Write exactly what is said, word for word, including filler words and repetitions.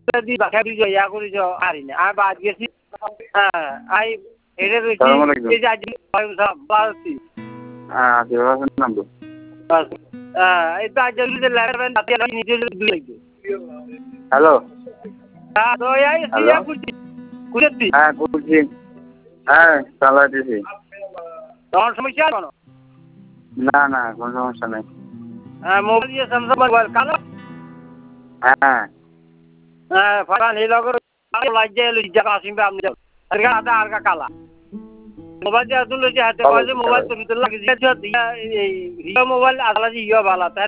দি বাখা দি ইয়া করি যো আরি না আর বাদ গেছি হ্যাঁ আই এটা রইছি এই যে আজ বাসি হ্যাঁ দেওয়ার নাম তো হ্যাঁ এই তো আজ যদি লাগবেন তাতে আমি নিজে দুই লাগবে হ্যালো হ্যাঁ তো এই সিয়া কুচি কুচি হ্যাঁ কুচি হ্যাঁ চালা দিছি তোমার সমস্যা কেন না না কোনো সমস্যা নেই হ্যাঁ মোবাইল দিয়ে স্যামসাং মোবাইল কালো হ্যাঁ হ্যাঁ ফাটা নীল করে লাইজে লিজা আসিবে আপনি আর আদা আর কালা মোবাইল দিয়ে তুলে যে হাতে কাছে মোবাইল তো ভিতর লাগে যে এই হিরো মোবাইল আসলে যে ইয়া ভালো তার